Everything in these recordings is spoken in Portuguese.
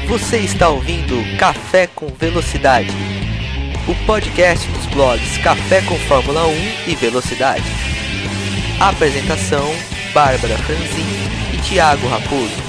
Você está ouvindo Café com Velocidade, o podcast dos blogs Café com Fórmula 1 e Velocidade. Apresentação: Bárbara Franzin e Thiago Raposo.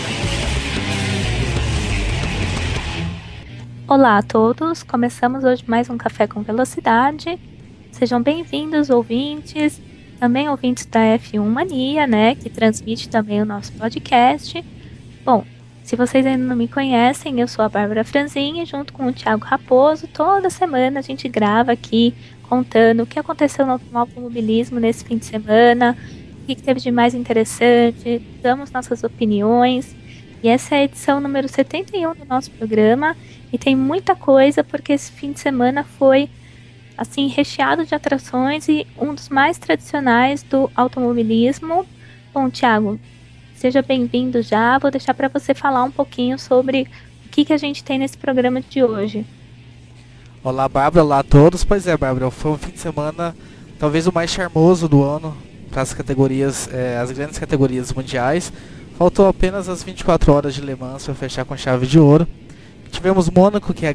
Olá a todos, começamos hoje mais um Café com Velocidade. Sejam bem-vindos, ouvintes, também ouvintes da F1 Mania, né, que transmite também o nosso podcast. Bom, se vocês ainda não me conhecem, eu sou a Bárbara Franzin e junto com o Thiago Raposo, toda semana a gente grava aqui contando o que aconteceu no automobilismo nesse fim de semana, o que teve de mais interessante, damos nossas opiniões. E essa é a edição número 71 do nosso programa e tem muita coisa porque esse fim de semana foi assim recheado de atrações e um dos mais tradicionais do automobilismo. Bom, Thiago, seja bem-vindo já. Vou deixar para você falar um pouquinho sobre o que a gente tem nesse programa de hoje. Olá, Bárbara. Olá a todos. Pois é, Bárbara, foi um fim de semana talvez o mais charmoso do ano para as categorias, as grandes categorias mundiais. Faltou apenas as 24 horas de Le Mans para fechar com chave de ouro. Tivemos Mônaco, que é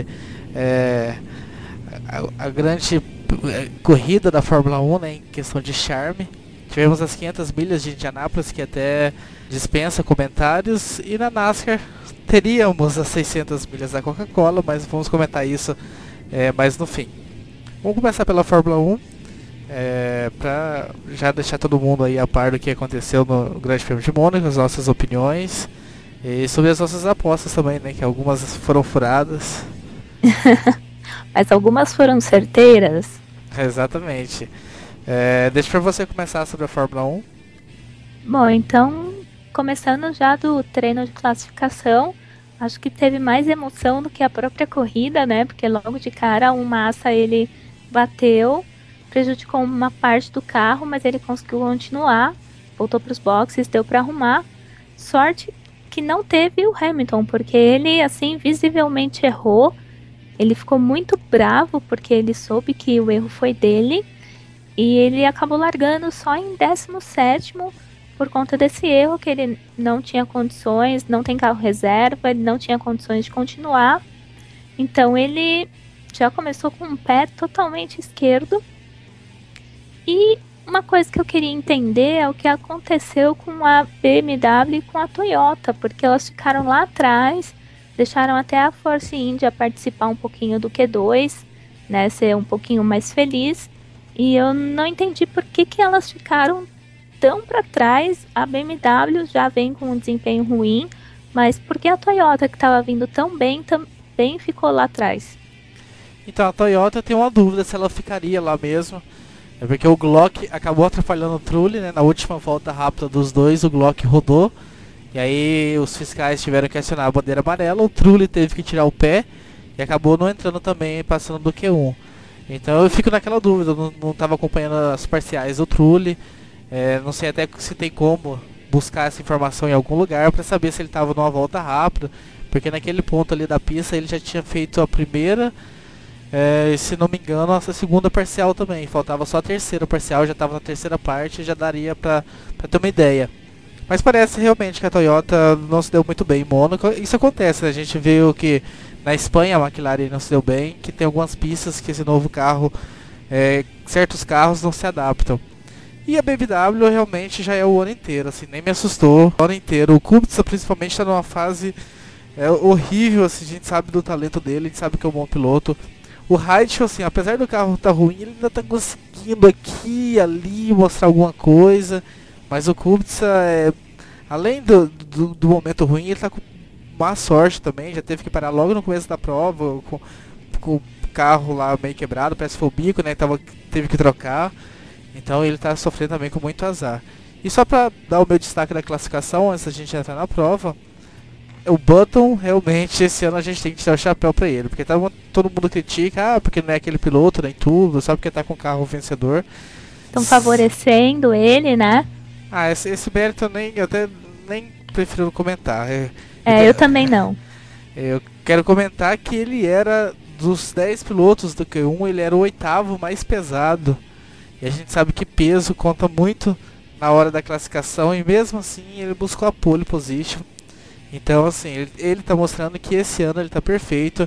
a grande corrida da Fórmula 1, né, em questão de charme. Tivemos as 500 milhas de Indianápolis, que até dispensa comentários. E na NASCAR teríamos as 600 milhas da Coca-Cola, mas vamos comentar isso mais no fim. Vamos começar pela Fórmula 1, para já deixar todo mundo aí a par do que aconteceu no Grande Prêmio de Mônaco, as nossas opiniões. E sobre as nossas apostas também, né, que algumas foram furadas. Mas algumas foram certeiras. Exatamente. Deixa pra você começar sobre a Fórmula 1. Bom, então, começando já do treino de classificação, acho que teve mais emoção do que a própria corrida, né? Porque logo de cara o Massa ele bateu, prejudicou uma parte do carro, mas ele conseguiu continuar, voltou para os boxes, deu para arrumar. Sorte que não teve o Hamilton, porque ele assim visivelmente errou. Ele ficou muito bravo porque ele soube que o erro foi dele e ele acabou largando só em 17º por conta desse erro, que ele não tinha condições, não tem carro reserva, ele não tinha condições de continuar. Então ele já começou com um pé totalmente esquerdo. E uma coisa que eu queria entender é o que aconteceu com a BMW e com a Toyota, porque elas ficaram lá atrás, deixaram até a Force India participar um pouquinho do Q2, né, ser um pouquinho mais feliz, e eu não entendi por que elas ficaram tão para trás. A BMW já vem com um desempenho ruim, mas por que a Toyota, que estava vindo tão bem, também ficou lá atrás? Então, a Toyota tem uma dúvida se ela ficaria lá mesmo. É porque o Glock acabou atrapalhando o Trulli, né? Na última volta rápida dos dois, o Glock rodou. E aí os fiscais tiveram que acionar a bandeira amarela. O Trulli teve que tirar o pé e acabou não entrando também, passando do Q1. Então eu fico naquela dúvida, não estava acompanhando as parciais do Trulli. Não sei até se tem como buscar essa informação em algum lugar para saber se ele estava numa volta rápida. Porque naquele ponto ali da pista ele já tinha feito a primeira... se não me engano, a segunda parcial também. Faltava só a terceira parcial, já estava na terceira parte, já daria pra ter uma ideia. Mas parece realmente que a Toyota não se deu muito bem em Mônaco. Isso acontece, né? A gente viu que na Espanha a McLaren não se deu bem, que tem algumas pistas que esse novo carro, certos carros não se adaptam. E a BMW realmente já é o ano inteiro, assim, nem me assustou o ano inteiro. O Kubica principalmente está numa fase horrível, assim, a gente sabe do talento dele, a gente sabe que é um bom piloto. O Raikkonen, assim, apesar do carro estar ruim, ele ainda está conseguindo aqui e ali mostrar alguma coisa. Mas o Kubica, além do momento ruim, ele está com má sorte também. Já teve que parar logo no começo da prova, com o carro lá meio quebrado, parece que foi o bico, né? Teve que trocar. Então ele está sofrendo também com muito azar. E só para dar o meu destaque da classificação, antes da gente entrar na prova... O Button, realmente, esse ano a gente tem que tirar o chapéu pra ele. Porque todo mundo critica, porque não é aquele piloto, nem tudo, só porque tá com o carro vencedor. Estão favorecendo ele, né? Esse mérito eu até nem prefiro comentar. Eu também não. Eu quero comentar que ele era, dos 10 pilotos do Q1, ele era o 8º mais pesado. E a gente sabe que peso conta muito na hora da classificação. E mesmo assim, ele buscou a pole position. Então, assim, ele tá mostrando que esse ano ele tá perfeito.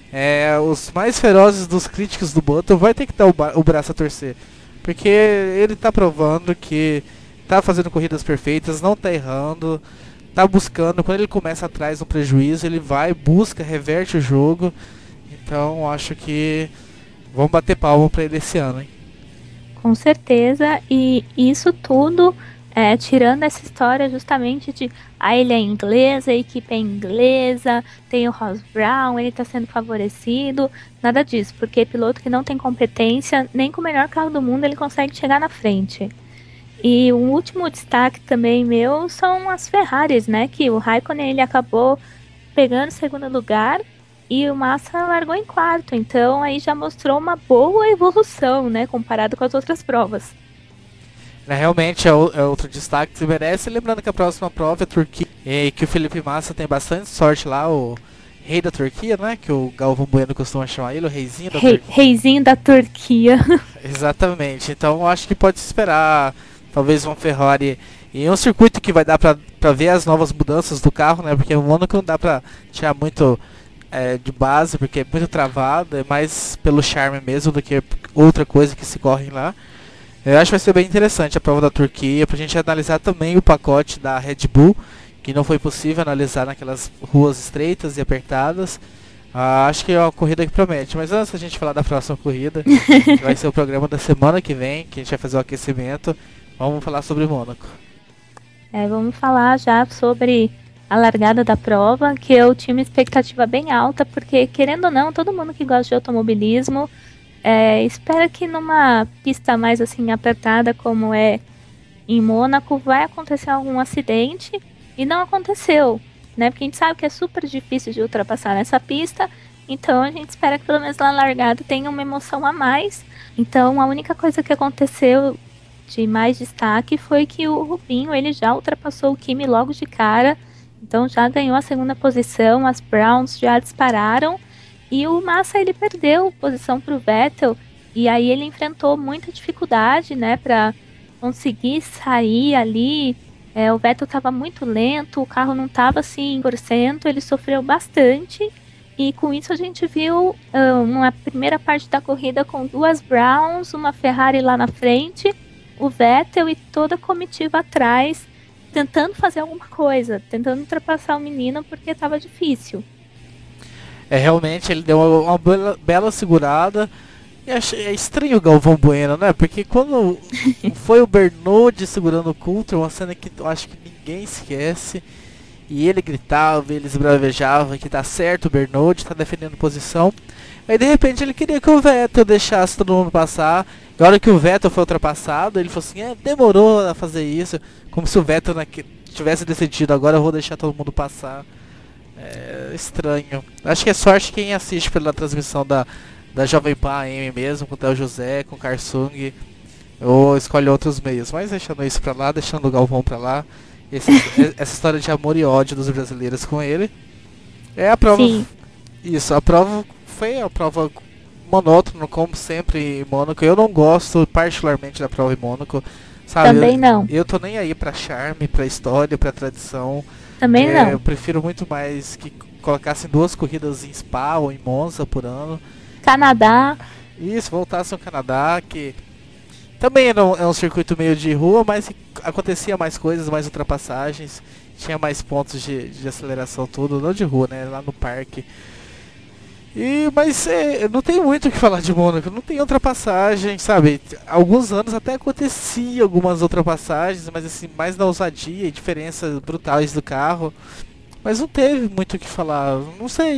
Os mais ferozes dos críticos do Button vai ter que dar o braço a torcer. Porque ele tá provando que tá fazendo corridas perfeitas, não tá errando, tá buscando. Quando ele começa atrás no prejuízo, ele vai, busca, reverte o jogo. Então, acho que vamos bater palma pra ele esse ano, hein? Com certeza, e isso tudo, tirando essa história justamente de ele é inglesa, a equipe é inglesa, tem o Ross Brown, ele está sendo favorecido, nada disso, porque piloto que não tem competência, nem com o melhor carro do mundo ele consegue chegar na frente. E um último destaque também meu são as Ferraris, né, que o Raikkonen ele acabou pegando segundo lugar, e o Massa largou em quarto, então aí já mostrou uma boa evolução, né, comparado com as outras provas. Realmente é outro destaque que se merece. Lembrando que a próxima prova é a Turquia, e que o Felipe Massa tem bastante sorte lá, o rei da Turquia, né, que o Galvão Bueno costuma chamar ele, o reizinho da Turquia. Reizinho da Turquia. Exatamente, então acho que pode se esperar talvez uma Ferrari em um circuito que vai dar pra ver as novas mudanças do carro, né, porque o Mônaco não dá pra tirar muito de base, porque é muito travado, é mais pelo charme mesmo do que outra coisa que se corre lá. Eu acho que vai ser bem interessante a prova da Turquia, pra gente analisar também o pacote da Red Bull, que não foi possível analisar naquelas ruas estreitas e apertadas. Acho que é uma corrida que promete, mas antes da gente falar da próxima corrida, que vai ser o programa da semana que vem, que a gente vai fazer o aquecimento, vamos falar sobre Mônaco. Vamos falar já sobre a largada da prova, que eu tinha uma expectativa bem alta, porque querendo ou não, todo mundo que gosta de automobilismo espera que numa pista mais assim apertada como é em Mônaco vai acontecer algum acidente, e não aconteceu, né? Porque a gente sabe que é super difícil de ultrapassar nessa pista, então a gente espera que pelo menos na largada tenha uma emoção a mais. Então a única coisa que aconteceu de mais destaque foi que o Rubinho ele já ultrapassou o Kimi logo de cara, então já ganhou a segunda posição, as Browns já dispararam, e o Massa ele perdeu posição para o Vettel, e aí ele enfrentou muita dificuldade, né, para conseguir sair ali. O Vettel estava muito lento, o carro não estava assim 100%, ele sofreu bastante, e com isso a gente viu uma primeira parte da corrida com duas Browns, uma Ferrari lá na frente, o Vettel e toda a comitiva atrás, tentando fazer alguma coisa, tentando ultrapassar o menino porque estava difícil. Realmente ele deu uma bela segurada. E achei estranho o Galvão Bueno, né? Porque quando foi o Bernoulli segurando o Coulter, uma cena que eu acho que ninguém esquece, e ele gritava, ele esbravejava que tá certo o Bernoulli, tá defendendo posição. Aí de repente ele queria que o Vettel deixasse todo mundo passar. E a hora que o Vettel foi ultrapassado, ele falou assim, demorou a fazer isso. Como se o Vettel tivesse decidido, agora eu vou deixar todo mundo passar. Estranho. Acho que é sorte quem assiste pela transmissão da Jovem Pan AM mesmo, com o Theo José, com o Karsung, ou escolhe outros meios. Mas deixando isso pra lá, deixando o Galvão pra lá, essa história de amor e ódio dos brasileiros com ele. A prova. Sim. Isso, a prova foi a prova monótona, como sempre em Mônaco. Eu não gosto particularmente da prova em Mônaco, sabe? Também não. Eu tô nem aí pra charme, pra história, pra tradição. Também não. Eu prefiro muito mais que colocassem 2 corridas em Spa ou em Monza por ano. Canadá. Isso, voltasse ao Canadá, que também é um circuito meio de rua, mas acontecia mais coisas, mais ultrapassagens, tinha mais pontos de aceleração, tudo, não de rua, né, lá no parque. Mas não tem muito o que falar de Mônaco, não tem ultrapassagem, sabe? Alguns anos até acontecia algumas ultrapassagens, mas assim, mais na ousadia e diferenças brutais do carro. Mas não teve muito o que falar, não sei.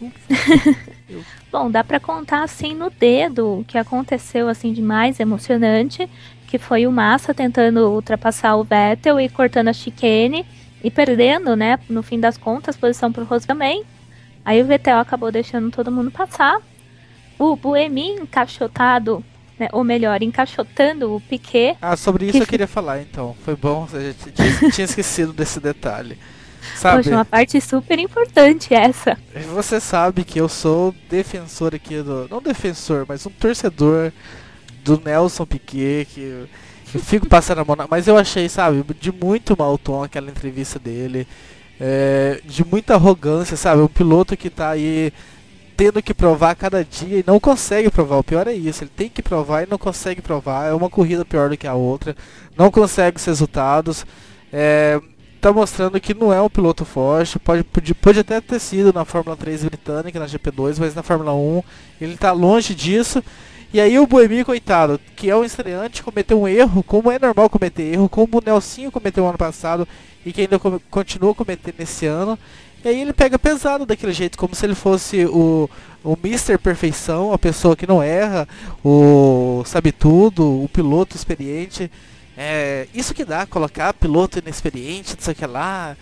Bom, dá pra contar assim no dedo o que aconteceu assim de mais emocionante, que foi o Massa tentando ultrapassar o Vettel e cortando a chicane e perdendo, né, no fim das contas, posição pro Ross também. Aí o Vettel acabou deixando todo mundo passar. O Buemi encaixotado, né, ou melhor, encaixotando o Piquet. Sobre isso eu queria falar então, foi bom, eu tinha esquecido desse detalhe. Sabe? Poxa, uma parte super importante essa. Você sabe que eu sou defensor aqui não defensor, mas um torcedor do Nelson Piquet, que eu fico passando a mão mas eu achei, sabe, de muito mau tom aquela entrevista dele. de muita arrogância, sabe? Um piloto que tá aí tendo que provar a cada dia e não consegue provar. O pior é isso, ele tem que provar e não consegue provar. É uma corrida pior do que a outra, não consegue os resultados. Tá mostrando que não é um piloto forte. Pode até ter sido na Fórmula 3 britânica, na GP2, mas na Fórmula 1 ele tá longe disso. E aí o Buemi, coitado, que é um estreante, cometeu um erro, como é normal cometer erro, como o Nelsinho cometeu ano passado e que ainda continua cometendo esse ano. E aí ele pega pesado daquele jeito, como se ele fosse o Mr. Perfeição, a pessoa que não erra, o sabe tudo, o piloto experiente. Isso que dá, colocar piloto inexperiente, não sei o que lá.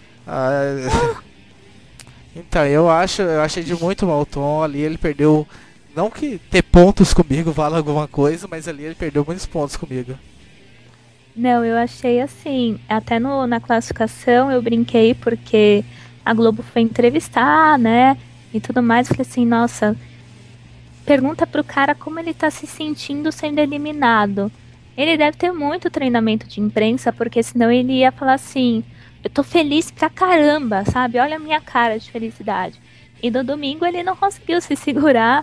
Então, eu achei de muito mau tom ali, ele perdeu. Não que ter pontos comigo vale alguma coisa, mas ali ele perdeu muitos pontos comigo. Não, eu achei assim, até na classificação eu brinquei porque a Globo foi entrevistar, né, e tudo mais, falei assim, nossa, pergunta pro cara como ele tá se sentindo sendo eliminado. Ele deve ter muito treinamento de imprensa, porque senão ele ia falar assim, eu tô feliz pra caramba, sabe, olha a minha cara de felicidade. E no domingo ele não conseguiu se segurar,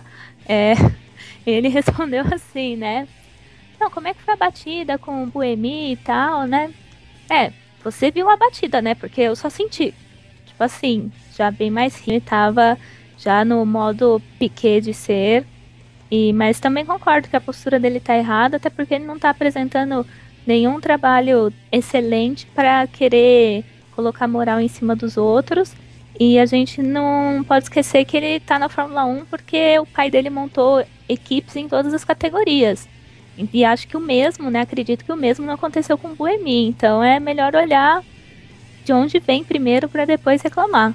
ele respondeu assim, né, não, como é que foi a batida com o Buemi e tal, né? Você viu a batida, né? Porque eu só senti. Tipo assim, já bem mais rígido, tava já no modo Piquet de ser. Mas também concordo que a postura dele tá errada, até porque ele não tá apresentando nenhum trabalho excelente para querer colocar moral em cima dos outros. E a gente não pode esquecer que ele tá na Fórmula 1 porque o pai dele montou equipes em todas as categorias. E acho que o mesmo, né? Acredito que o mesmo não aconteceu com o Buemi. Então é melhor olhar de onde vem primeiro para depois reclamar.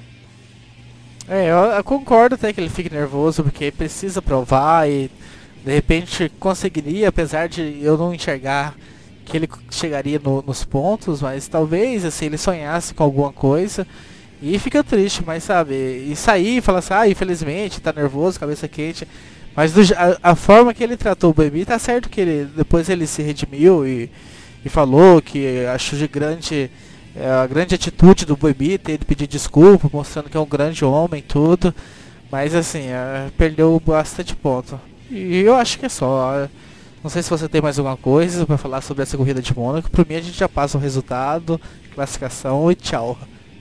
Eu concordo até que ele fique nervoso, porque precisa provar e de repente conseguiria, apesar de eu não enxergar que ele chegaria nos pontos, mas talvez assim, ele sonhasse com alguma coisa e fica triste, mas sabe, e sair e falar assim, infelizmente, tá nervoso, cabeça quente. Mas a forma que ele tratou o Buemi, tá certo que depois ele se redimiu e falou que achou de a grande atitude do Buemi ter ele pedir desculpa, mostrando que é um grande homem e tudo. Mas assim, perdeu bastante ponto. E eu acho que é só. Não sei se você tem mais alguma coisa para falar sobre essa corrida de Mônaco. Por mim a gente já passa o resultado, classificação e tchau.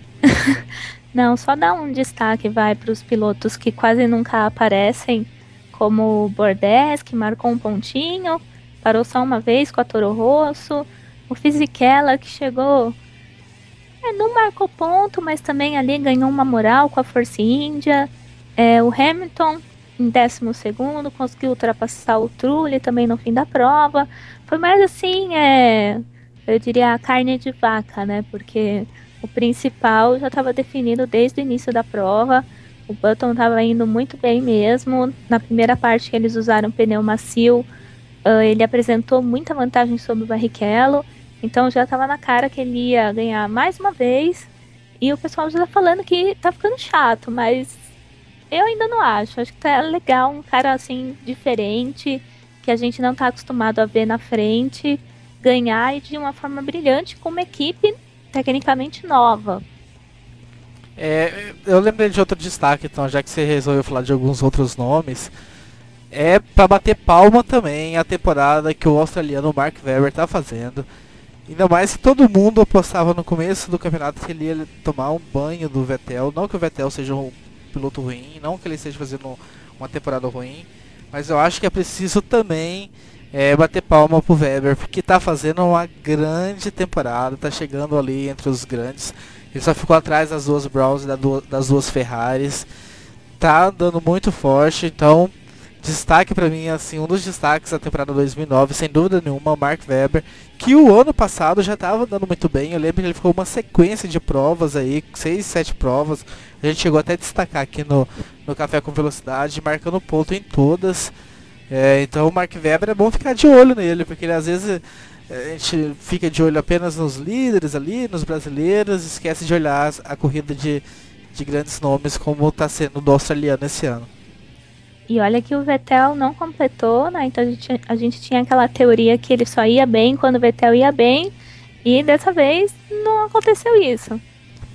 Não, só dar um destaque vai para os pilotos que quase nunca aparecem, como o Bordes, que marcou um pontinho, parou só uma vez com a Toro Rosso, o Fisichella, que chegou, não marcou ponto, mas também ali ganhou uma moral com a Force India, o Hamilton, em 12º, conseguiu ultrapassar o Trulli também no fim da prova, foi mais assim, eu diria a carne de vaca, né, porque o principal já estava definido desde o início da prova. O Button estava indo muito bem mesmo. Na primeira parte que eles usaram pneu macio, ele apresentou muita vantagem sobre o Barrichello. Então já estava na cara que ele ia ganhar mais uma vez. E o pessoal já está falando que tá ficando chato, mas eu ainda não acho. Acho que tá legal um cara assim diferente, que a gente não está acostumado a ver na frente, ganhar e de uma forma brilhante com uma equipe tecnicamente nova. Eu lembrei de outro destaque, então, já que você resolveu falar de alguns outros nomes, para bater palma também a temporada que o australiano Mark Webber tá fazendo. Ainda mais que todo mundo apostava no começo do campeonato que ele ia tomar um banho do Vettel. Não que o Vettel seja um piloto ruim, não que ele esteja fazendo uma temporada ruim, mas eu acho que é preciso também bater palma pro Webber, porque tá fazendo uma grande temporada, tá chegando ali entre os grandes. Ele só ficou atrás das duas Browns e das duas Ferraris. Tá andando muito forte, então destaque pra mim, assim, um dos destaques da temporada 2009, sem dúvida nenhuma, o Mark Webber, que o ano passado já tava andando muito bem. Eu lembro que ele ficou uma sequência de provas aí, 6, 7 provas. A gente chegou até a destacar aqui no Café com Velocidade, marcando ponto em todas. Então o Mark Webber é bom ficar de olho nele, porque ele, às vezes a gente fica de olho apenas nos líderes ali, nos brasileiros, esquece de olhar a corrida de grandes nomes como está sendo do australiano esse ano. E olha que o Vettel não completou, né? Então a gente tinha aquela teoria que ele só ia bem quando o Vettel ia bem, e dessa vez não aconteceu isso.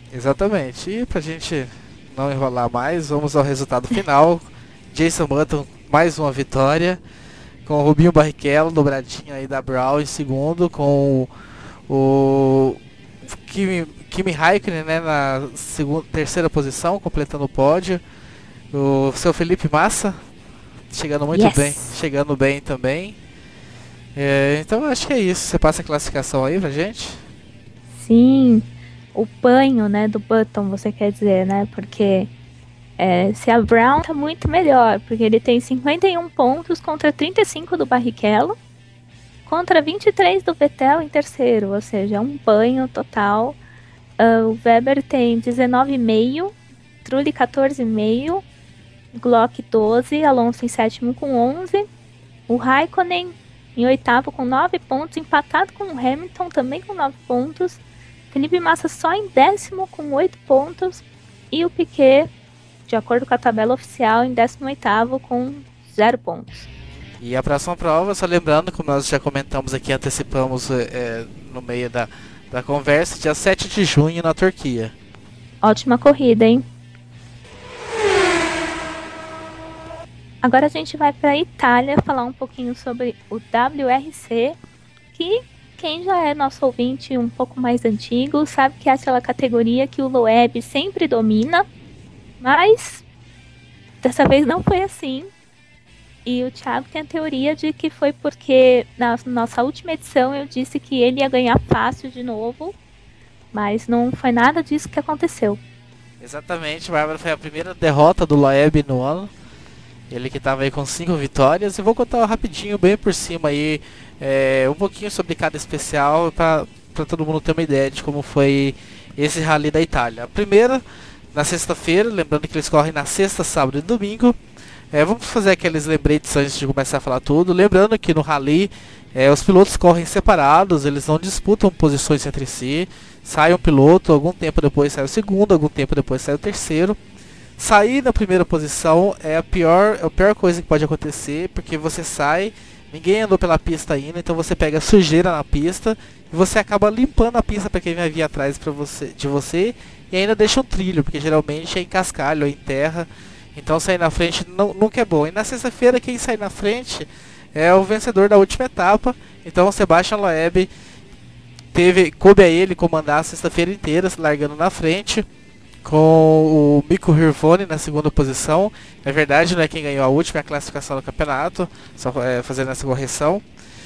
Exatamente. E pra gente não enrolar mais, vamos ao resultado final. Jason Button, mais uma vitória. Com o Rubinho Barrichello, dobradinha aí da Brown em segundo. Com o Kimi Raikkonen, né, na terceira posição, completando o pódio. O seu Felipe Massa, chegando muito bem, chegando bem também. Então acho que é isso. Você passa a classificação aí pra gente? Sim, o banho, né, do Button, você quer dizer, né? Porque se a Brown tá muito melhor, porque ele tem 51 pontos contra 35 do Barrichello, contra 23 do Vettel em terceiro, ou seja, um banho total. O Weber tem 19,5, Trulli 14,5, Glock 12, Alonso em sétimo com 11, o Raikkonen em oitavo com 9 pontos, empatado com o Hamilton também com 9 pontos, Felipe Massa só em décimo com 8 pontos, e o Piquet, de acordo com a tabela oficial, em 18º com 0 pontos. E a próxima prova, só lembrando, como nós já comentamos aqui, antecipamos no meio da conversa, dia 7 de junho na Turquia. Ótima corrida, hein? Agora a gente vai para a Itália falar um pouquinho sobre o WRC, que quem já é nosso ouvinte um pouco mais antigo sabe que é aquela categoria que o Loeb sempre domina, mas dessa vez não foi assim. E o Thiago tem a teoria de que foi porque na nossa última edição eu disse que ele ia ganhar fácil de novo, mas não foi nada disso que aconteceu. Exatamente, Bárbara, foi a primeira derrota do Loeb no ano. Ele que estava aí com 5 vitórias. E vou contar rapidinho, bem por cima aí, um pouquinho sobre cada especial para todo mundo ter uma ideia de como foi esse Rally da Itália. A primeira, na sexta-feira, lembrando que eles correm na sexta, sábado e domingo. Vamos fazer aqueles lembretes antes de começar a falar tudo. Lembrando que no Rally os pilotos correm separados, eles não disputam posições entre si. Sai um piloto, algum tempo depois sai o segundo, algum tempo depois sai o terceiro. Sair na primeira posição é a pior coisa que pode acontecer, porque você sai, ninguém andou pela pista ainda, então você pega sujeira na pista e você acaba limpando a pista para quem vai vir atrás de você e ainda deixa um trilho, porque geralmente é em cascalho ou em terra, então sair na frente nunca é bom. E na sexta-feira quem sai na frente é o vencedor da última etapa, então o Sebastian Loeb coube a ele comandar a sexta-feira inteira, largando na frente, com o Mikko Hirvonen na segunda posição. Na verdade, não é quem ganhou a última, é a classificação do campeonato, só fazendo essa correção.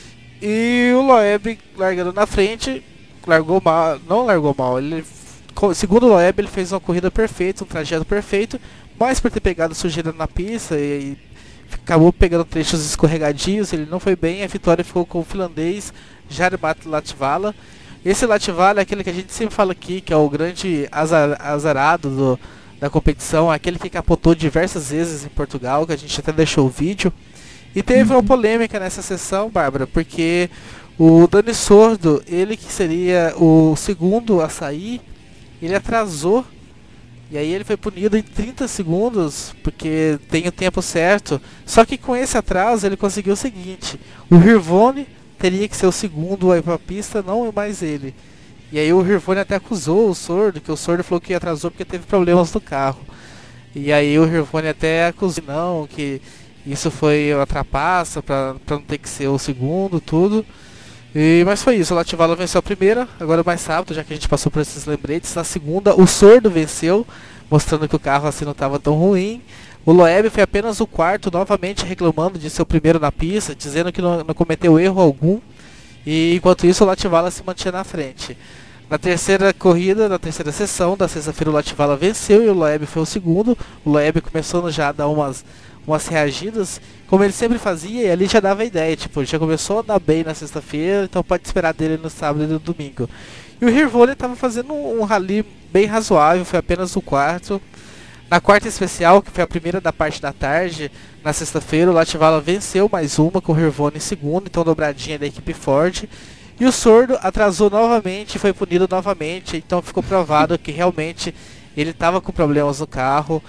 E o Loeb largando na frente, não largou mal, segundo o Loeb, ele fez uma corrida perfeita, um trajeto perfeito, mas por ter pegado sujeira na pista e acabou pegando trechos escorregadios, ele não foi bem, a vitória ficou com o finlandês Jari-Matti Latvala. Esse Latvala é aquele que a gente sempre fala aqui, que é o grande azarado da competição, aquele que capotou diversas vezes em Portugal, que a gente até deixou o vídeo. E teve uma polêmica nessa sessão, Bárbara, porque o Dani Sordo, ele que seria o segundo a sair, ele atrasou, e aí ele foi punido em 30 segundos, porque tem o tempo certo. Só que com esse atraso ele conseguiu o seguinte: o Hirvonen teria que ser o segundo aí pra pista, não mais ele. E aí o Hirvonen até acusou o Sordo, que o Sordo falou que atrasou porque teve problemas no carro. E aí o Hirvonen até acusou não, que isso foi uma trapaça pra não ter que ser o segundo, tudo. Mas foi isso, o Latvala venceu a primeira, agora mais rápido, já que a gente passou por esses lembretes. Na segunda, o Sordo venceu, mostrando que o carro assim não estava tão ruim. O Loeb foi apenas o quarto, novamente reclamando de ser o primeiro na pista, dizendo que não cometeu erro algum. E enquanto isso, o Latvala se mantinha na frente. Na terceira corrida, na terceira sessão da sexta-feira, o Latvala venceu e o Loeb foi o segundo. O Loeb começou já a dar umas reagidas, como ele sempre fazia, e ali já dava a ideia, tipo, já começou a andar bem na sexta-feira, então pode esperar dele no sábado e no domingo. E o Hirvonen estava fazendo um rally bem razoável, foi apenas o quarto. Na quarta especial, que foi a primeira da parte da tarde, na sexta-feira, o Latvala venceu mais uma com o Hirvonen em segundo, então dobradinha da equipe Ford. E o Sordo atrasou novamente e foi punido novamente, então ficou provado que realmente ele estava com problemas no carro.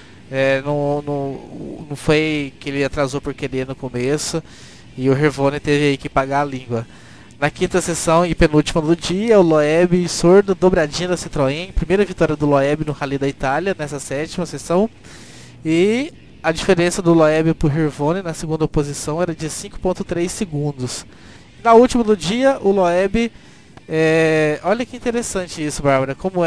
Não foi que ele atrasou por querer no começo, e o Hirvonen teve aí que pagar a língua. Na quinta sessão e penúltima do dia, o Loeb e Sordo, dobradinha da Citroën. Primeira vitória do Loeb no Rally da Itália, nessa sétima sessão. E a diferença do Loeb para o Hirvone na segunda posição era de 5,3 segundos. Na última do dia, o Loeb... olha que interessante isso, Bárbara. Como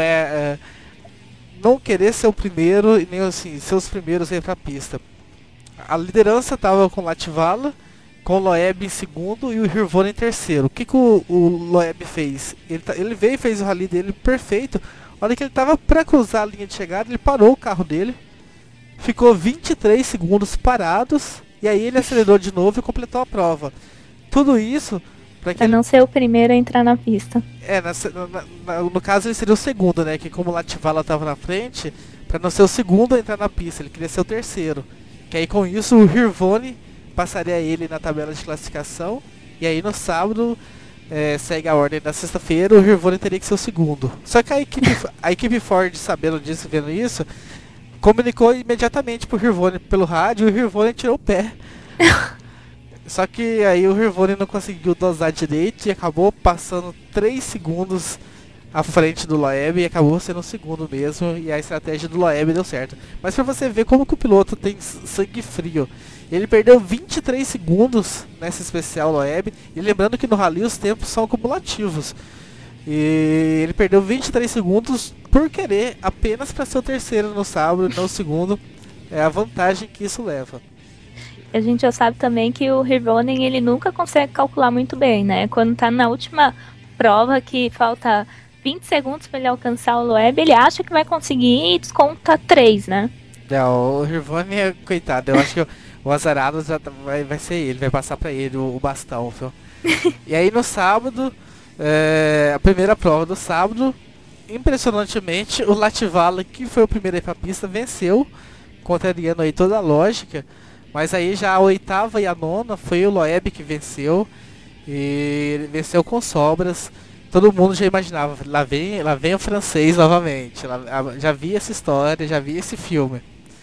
não querer ser o primeiro e nem assim, ser os primeiros a ir para a pista. A liderança estava com o Latvala, com o Loeb em segundo e o Hirvone em terceiro. O que o Loeb fez? Ele veio e fez o rally dele perfeito. Olha que ele estava para cruzar a linha de chegada, ele parou o carro dele, ficou 23 segundos parados, e aí ele acelerou de novo e completou a prova. Tudo isso para não ser o primeiro a entrar na pista. No caso ele seria o segundo, né? Que como o Latvala estava na frente, para não ser o segundo a entrar na pista, ele queria ser o terceiro. Que aí com isso o Hirvone passaria ele na tabela de classificação. E aí no sábado, segue a ordem da sexta-feira, o Hirvone teria que ser o segundo. Só que a equipe Ford, sabendo disso, vendo isso, comunicou imediatamente pro Hirvone pelo rádio, e o Hirvone tirou o pé. Só que aí o Hirvone não conseguiu dosar direito e acabou passando 3 segundos à frente do Loeb e acabou sendo o segundo mesmo, e a estratégia do Loeb deu certo. Mas pra você ver como que o piloto tem sangue frio. Ele perdeu 23 segundos nessa especial Loeb, e lembrando que no rally os tempos são acumulativos. E ele perdeu 23 segundos por querer, apenas para ser o terceiro no sábado e não o segundo. É a vantagem que isso leva. A gente já sabe também que o Hirvone, ele nunca consegue calcular muito bem, né? Quando tá na última prova que falta 20 segundos para ele alcançar o Loeb, ele acha que vai conseguir e desconta 3, né? Não, o Hirvone, coitado, eu acho que o azarado já vai ser ele, vai passar para ele o bastão, viu? E aí no sábado, a primeira prova do sábado, impressionantemente, o Latvala, que foi o primeiro a ir pra pista, venceu, contrariando aí toda a lógica. Mas aí já a oitava e a nona foi o Loeb que venceu. E ele venceu com sobras. Todo mundo já imaginava, lá vem o francês novamente. Já vi essa história, já vi esse filme.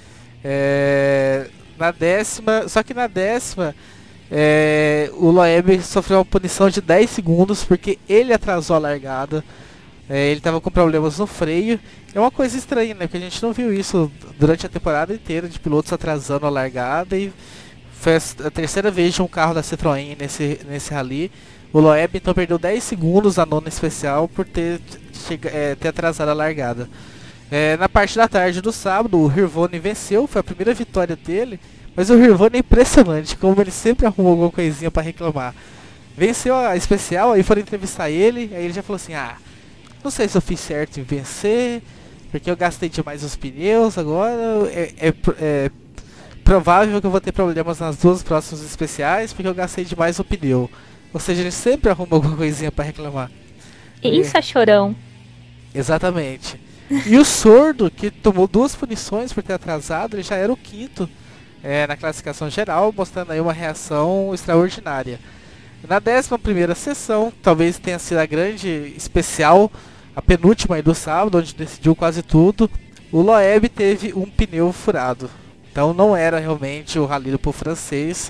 Na décima, só que na décima, o Loeb sofreu uma punição de 10 segundos porque ele atrasou a largada. Ele estava com problemas no freio. É uma coisa estranha, né? Porque a gente não viu isso durante a temporada inteira, de pilotos atrasando a largada. E foi a terceira vez de um carro da Citroën nesse rally. O Loeb então perdeu 10 segundos na nona especial por ter atrasado a largada. Na parte da tarde do sábado, o Hirvone venceu. Foi a primeira vitória dele. Mas o Hirvone é impressionante, como ele sempre arruma alguma coisinha para reclamar. Venceu a especial, aí foram entrevistar ele. Aí ele já falou assim, não sei se eu fiz certo em vencer, porque eu gastei demais os pneus. Agora é provável que eu vou ter problemas nas duas próximas especiais, porque eu gastei demais o pneu. Ou seja, ele sempre arruma alguma coisinha para reclamar. Isso é chorão. Exatamente. E o Sordo, que tomou 2 punições por ter atrasado, ele já era o quinto na classificação geral, mostrando aí uma reação extraordinária. Na 11ª sessão, talvez tenha sido a grande especial, a penúltima aí do sábado, onde decidiu quase tudo, o Loeb teve um pneu furado. Então não era realmente o rally pro francês.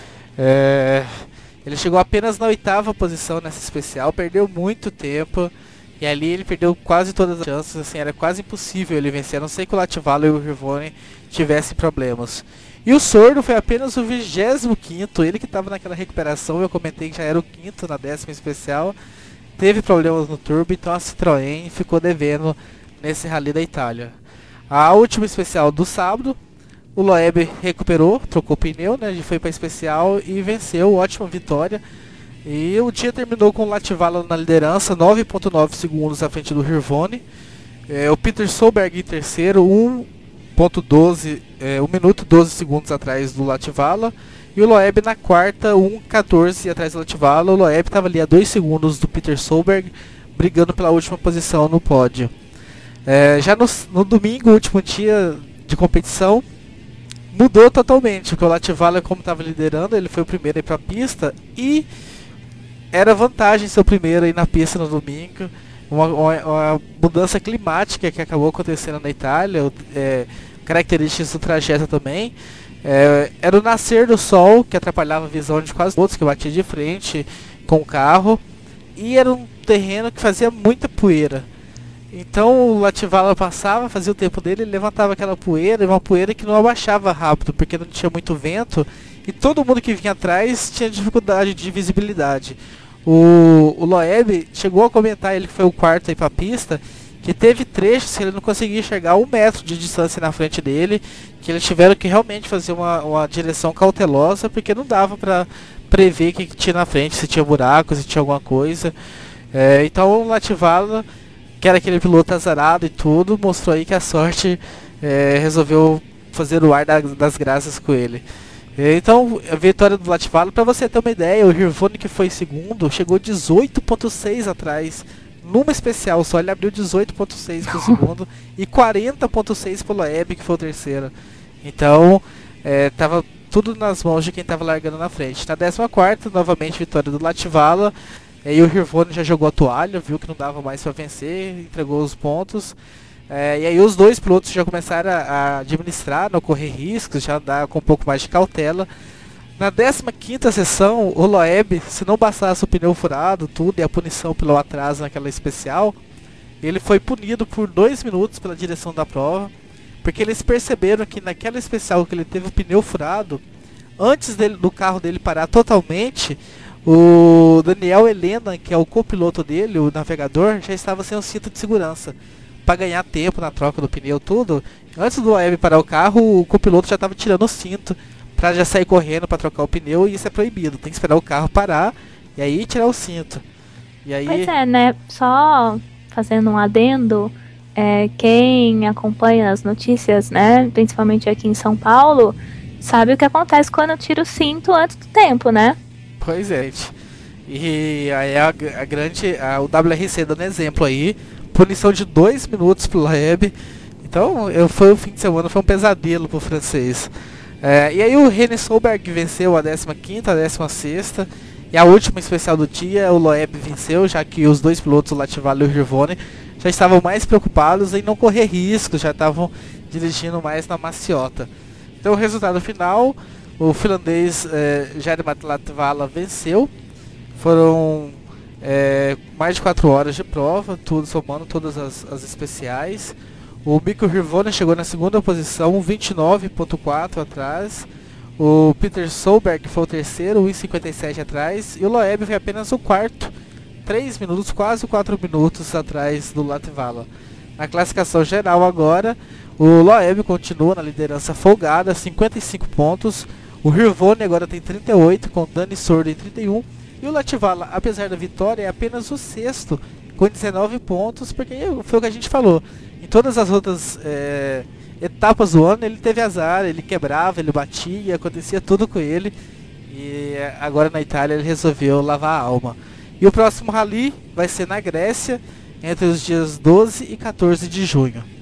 Ele chegou apenas na 8ª posição nessa especial, perdeu muito tempo. E ali ele perdeu quase todas as chances, assim, era quase impossível ele vencer, a não ser que o Latvala e o Hirvone tivessem problemas. E o Sordo foi apenas o 25º, ele que estava naquela recuperação, eu comentei que já era o 5º na 10ª especial, teve problemas no turbo, então a Citroën ficou devendo nesse Rally da Itália. A última especial do sábado, o Loeb recuperou, trocou pneu, né, foi para a especial e venceu, ótima vitória. E o dia terminou com o Latvala na liderança, 9,9 segundos à frente do Hirvone. O Peter Solberg em terceiro, 1 minuto e 12 segundos atrás do Latvala. E o Loeb na quarta, 1,14 atrás do Latvala. O Loeb estava ali a 2 segundos do Peter Solberg, brigando pela última posição no pódio. Já no domingo, último dia de competição, mudou totalmente, porque o Latvala, como estava liderando, ele foi o primeiro a ir para a pista e era vantagem ser o primeiro a ir na pista no domingo. Uma mudança climática que acabou acontecendo na Itália, características do trajeto também. Era o nascer do sol que atrapalhava a visão de quase todos que batia de frente com o carro. e era um terreno que fazia muita poeira. Então o Lativala passava, fazia o tempo dele, ele levantava aquela poeira, uma poeira que não abaixava rápido, porque não tinha muito vento, e todo mundo que vinha atrás tinha dificuldade de visibilidade. O Loeb chegou a comentar, ele que foi o quarto aí pra pista, que teve trechos que ele não conseguia enxergar 1 metro de distância na frente dele, que eles tiveram que realmente fazer uma direção cautelosa, porque não dava pra prever o que tinha na frente, se tinha buracos, se tinha alguma coisa. Então o Lativala, que era aquele piloto azarado e tudo, mostrou aí que a sorte resolveu fazer o ar das graças com ele. Então, a vitória do Lativala, para você ter uma ideia, o Hirvonen, que foi segundo, chegou 18,6 atrás, numa especial só, ele abriu 18,6 pro segundo e 40,6 pro Loeb, que foi o terceiro. Então, tava tudo nas mãos de quem tava largando na frente. Na 14ª, novamente, vitória do Lativala. E o Hirvonen já jogou a toalha, viu que não dava mais para vencer, entregou os pontos. E aí os dois pilotos já começaram a administrar, não correr riscos, já andar com um pouco mais de cautela. Na 15ª sessão, o Loeb, se não bastasse o pneu furado, tudo, e a punição pelo atraso naquela especial, ele foi punido por 2 minutos pela direção da prova, porque eles perceberam que naquela especial que ele teve o pneu furado, antes do carro dele parar totalmente, o Daniel Helena, que é o copiloto dele, o navegador, já estava sem o cinto de segurança. Para ganhar tempo na troca do pneu, tudo, antes do Loeb parar o carro, o copiloto já estava tirando o cinto para já sair correndo para trocar o pneu, e isso é proibido. Tem que esperar o carro parar e aí tirar o cinto. E aí... Pois é, né? Só fazendo um adendo, quem acompanha as notícias, né, principalmente aqui em São Paulo, sabe o que acontece quando tira o cinto antes do tempo, né? Pois é, gente. E aí o WRC dando exemplo aí, punição de 2 minutos pro Loeb. Então, foi o fim de semana, foi um pesadelo pro francês. E aí o René Solberg venceu a 15ª, a 16ª, e a última especial do dia, o Loeb venceu, já que os dois pilotos, o Lativala e o Hirvonen, já estavam mais preocupados em não correr riscos, já estavam dirigindo mais na maciota. Então o resultado final, o finlandês Jari Lativala venceu. Foram mais de 4 horas de prova, tudo somando todas as especiais. O Mikko Hirvonen chegou na segunda posição, 29,4 atrás. O Peter Solberg foi o terceiro, 1,57 atrás. E o Loeb foi apenas o quarto, 3 minutos, quase 4 minutos atrás do Lativala. Na classificação geral agora, o Loeb continua na liderança folgada, 55 pontos. O Hirvonen agora tem 38, com Dani Sordo em 31. E o Lativala, apesar da vitória, é apenas o sexto, com 19 pontos, porque foi o que a gente falou. Em todas as outras etapas do ano, ele teve azar, ele quebrava, ele batia, acontecia tudo com ele. E agora na Itália ele resolveu lavar a alma. E o próximo rally vai ser na Grécia, entre os dias 12 e 14 de junho.